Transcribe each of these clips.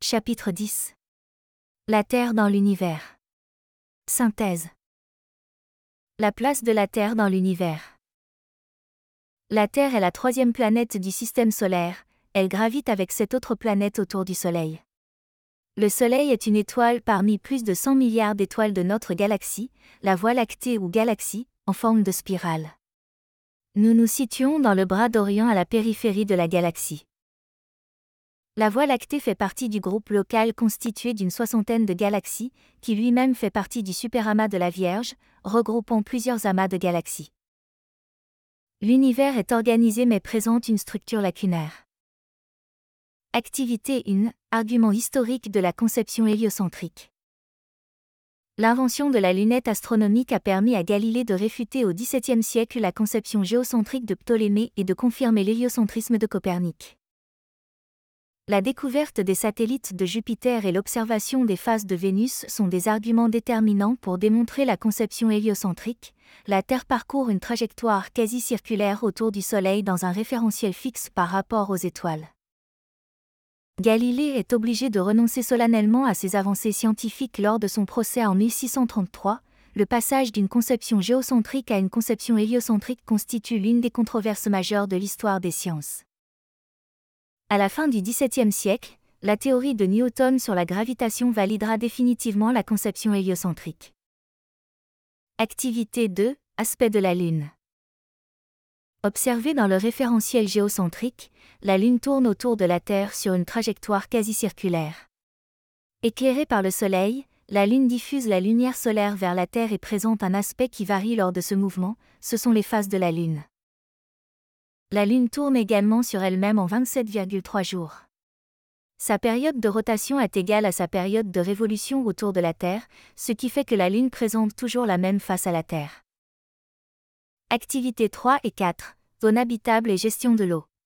Chapitre 10. La Terre dans l'univers. Synthèse. La place de la Terre dans l'univers. La Terre est la troisième planète du système solaire, elle gravite avec 7 autres planètes autour du Soleil. Le Soleil est une étoile parmi plus de 100 milliards d'étoiles de notre galaxie, la Voie lactée ou galaxie, en forme de spirale. Nous nous situons dans le bras d'Orion à la périphérie de la galaxie. La Voie lactée fait partie du groupe local constitué d'une 60aine de galaxies, qui lui-même fait partie du superamas de la Vierge, regroupant plusieurs amas de galaxies. L'univers est organisé mais présente une structure lacunaire. Activité 1. Argument historique de la conception héliocentrique. L'invention de la lunette astronomique a permis à Galilée de réfuter au XVIIe siècle la conception géocentrique de Ptolémée et de confirmer l'héliocentrisme de Copernic. La découverte des satellites de Jupiter et l'observation des phases de Vénus sont des arguments déterminants pour démontrer la conception héliocentrique. La Terre parcourt une trajectoire quasi circulaire autour du Soleil dans un référentiel fixe par rapport aux étoiles. Galilée est obligé de renoncer solennellement à ses avancées scientifiques lors de son procès en 1633. Le passage d'une conception géocentrique à une conception héliocentrique constitue l'une des controverses majeures de l'histoire des sciences. À la fin du XVIIe siècle, la théorie de Newton sur la gravitation validera définitivement la conception héliocentrique. Activité 2. Aspect de la Lune. Observée dans le référentiel géocentrique, la Lune tourne autour de la Terre sur une trajectoire quasi circulaire. Éclairée par le Soleil, la Lune diffuse la lumière solaire vers la Terre et présente un aspect qui varie lors de ce mouvement, ce sont les phases de la Lune. La Lune tourne également sur elle-même en 27,3 jours. Sa période de rotation est égale à sa période de révolution autour de la Terre, ce qui fait que la Lune présente toujours la même face à la Terre. Activités 3 et 4. Zone habitable et gestion de l'eau.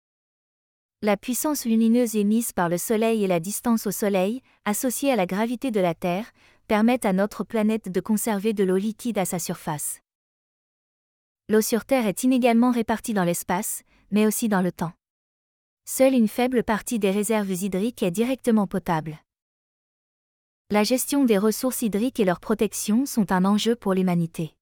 La puissance lumineuse émise par le Soleil et la distance au Soleil, associée à la gravité de la Terre, permettent à notre planète de conserver de l'eau liquide à sa surface. L'eau sur Terre est inégalement répartie dans l'espace, mais aussi dans le temps. Seule une faible partie des réserves hydriques est directement potable. La gestion des ressources hydriques et leur protection sont un enjeu pour l'humanité.